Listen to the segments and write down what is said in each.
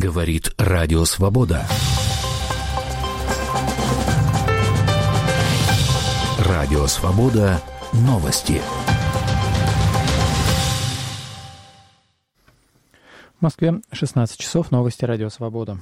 Говорит Радио Свобода. Радио Свобода. Новости. В Москве 16 часов. Новости Радио Свобода.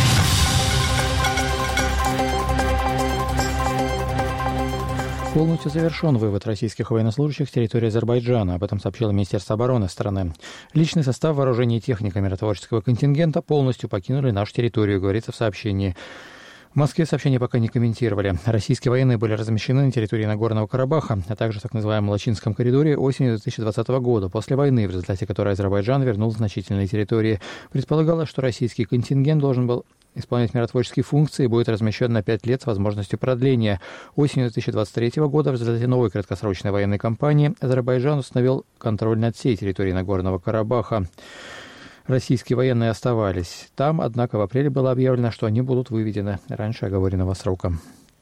Полностью завершен вывод российских военнослужащих с территории Азербайджана. Об этом сообщило Министерство обороны страны. Личный состав вооружения и техника миротворческого контингента полностью покинули нашу территорию, говорится в сообщении. В Москве сообщения пока не комментировали. Российские военные были размещены на территории Нагорного Карабаха, а также в так называемом Лачинском коридоре осенью 2020 года, после войны, в результате которой Азербайджан вернул значительные территории. Предполагалось, что российский контингент должен был исполнять миротворческие функции и будет размещен на 5 лет с возможностью продления. Осенью 2023 года в результате новой краткосрочной военной кампании Азербайджан установил контроль над всей территорией Нагорного Карабаха. Российские военные оставались там, однако в апреле было объявлено, что они будут выведены раньше оговоренного срока.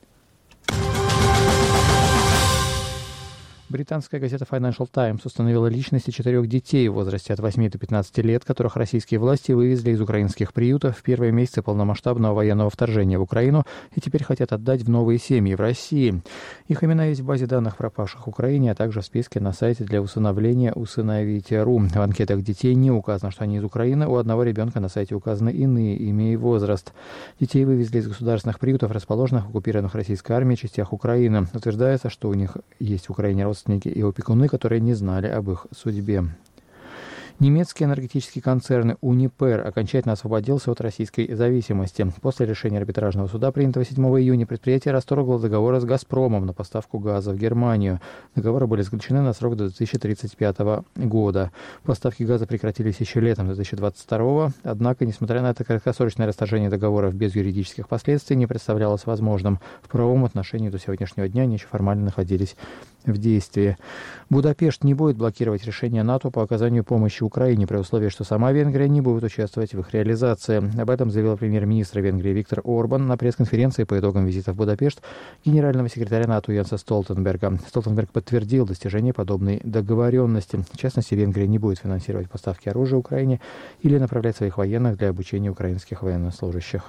Британская газета Financial Times установила личности 4 детей в возрасте от 8 до 15 лет, которых российские власти вывезли из украинских приютов в первые месяцы полномасштабного военного вторжения в Украину и теперь хотят отдать в новые семьи в России. Их имена есть в базе данных пропавших в Украине, а также в списке на сайте для усыновления «Усыновите.ру». В анкетах детей не указано, что они из Украины. У одного ребенка на сайте указаны иные имя и возраст. Детей вывезли из государственных приютов, расположенных в оккупированных российской армией частях Украины. Утверждается, что у них есть в Украине родственники и опекуны, которые не знали об их судьбе. Немецкий энергетический концерн Uniper окончательно освободился от российской зависимости. После решения арбитражного суда, принятого 7 июня, предприятие расторгло договоры с «Газпромом» на поставку газа в Германию. Договоры были заключены на срок до 2035 года. Поставки газа прекратились еще летом 2022, однако, несмотря на это, краткосрочное расторжение договоров без юридических последствий не представлялось возможным. В правовом отношении до сегодняшнего дня они еще формально находились в действии. Будапешт не будет блокировать решение НАТО по оказанию помощи Украине при условии, что сама Венгрия не будет участвовать в их реализации. Об этом заявил премьер-министр Венгрии Виктор Орбан на пресс-конференции по итогам визита в Будапешт генерального секретаря НАТО Йенса Столтенберга. Столтенберг подтвердил достижение подобной договоренности. В частности, Венгрия не будет финансировать поставки оружия Украине или направлять своих военных для обучения украинских военнослужащих.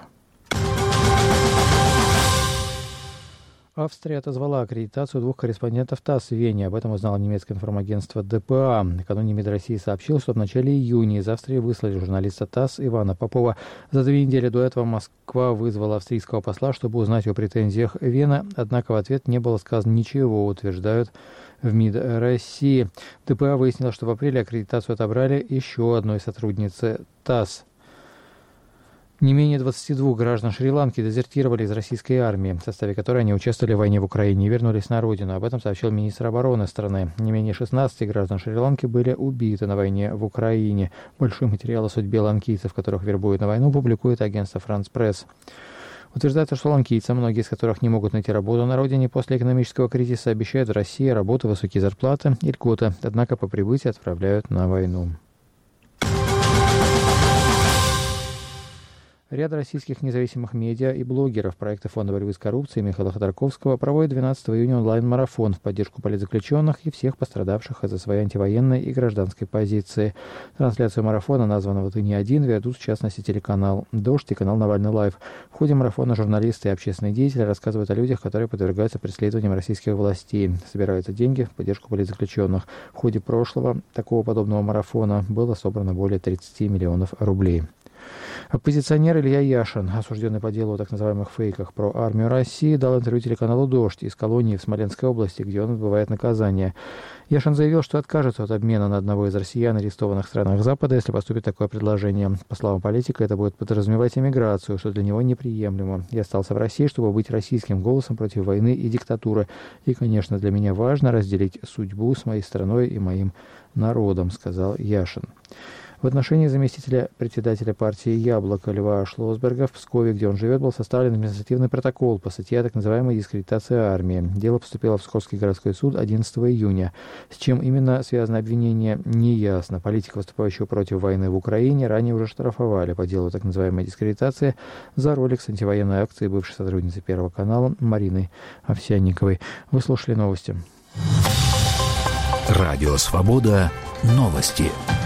Австрия отозвала аккредитацию 2 корреспондентов ТАСС в Вене. Об этом узнало немецкое информагентство ДПА. Накануне МИД России сообщил, что в начале июня из Австрии выслали журналиста ТАСС Ивана Попова. За 2 недели до этого Москва вызвала австрийского посла, чтобы узнать о претензиях Вены, однако в ответ не было сказано ничего, утверждают в МИД России. ДПА выяснила, что в апреле аккредитацию отобрали еще одной сотрудницы ТАСС. Не менее 22 граждан Шри-Ланки дезертировали из российской армии, в составе которой они участвовали в войне в Украине и вернулись на родину. Об этом сообщил министр обороны страны. Не менее 16 граждан Шри-Ланки были убиты на войне в Украине. Большой материал о судьбе ланкийцев, которых вербуют на войну, публикует агентство «Франс Пресс». Утверждается, что ланкийцам, многие из которых не могут найти работу на родине после экономического кризиса, обещают в России работу, высокие зарплаты и льготы, однако по прибытии отправляют на войну. Ряд российских независимых медиа и блогеров проекта Фонда борьбы с коррупцией Михаила Ходорковского проводит 12 июня онлайн-марафон в поддержку политзаключенных и всех пострадавших из-за своей антивоенной и гражданской позиции. Трансляцию марафона, названного «Ты не один», ведут в частности телеканал «Дождь» и канал «Навальный Лайв». В ходе марафона журналисты и общественные деятели рассказывают о людях, которые подвергаются преследованиям российских властей. Собираются деньги в поддержку политзаключенных. В ходе прошлого такого подобного марафона было собрано более 30 миллионов рублей. Оппозиционер Илья Яшин, осужденный по делу о так называемых фейках про армию России, дал интервью телеканалу «Дождь» из колонии в Смоленской области, где он отбывает наказание. Яшин заявил, что откажется от обмена на одного из россиян, арестованных в странах Запада, если поступит такое предложение. По словам политика, это будет подразумевать эмиграцию, что для него неприемлемо. «Я остался в России, чтобы быть российским голосом против войны и диктатуры. И, конечно, для меня важно разделить судьбу с моей страной и моим народом», сказал Яшин. В отношении заместителя председателя партии «Яблоко» Льва Шлосберга в Пскове, где он живет, был составлен административный протокол по статье о так называемой дискредитации армии. Дело поступило в Псковский городской суд 11 июня. С чем именно связано обвинение, не ясно. Политика, выступающего против войны в Украине, ранее уже штрафовали по делу так называемой дискредитации за ролик с антивоенной акцией бывшей сотрудницы Первого канала Мариной Овсянниковой. Вы слушали новости. Радио «Свобода». Новости.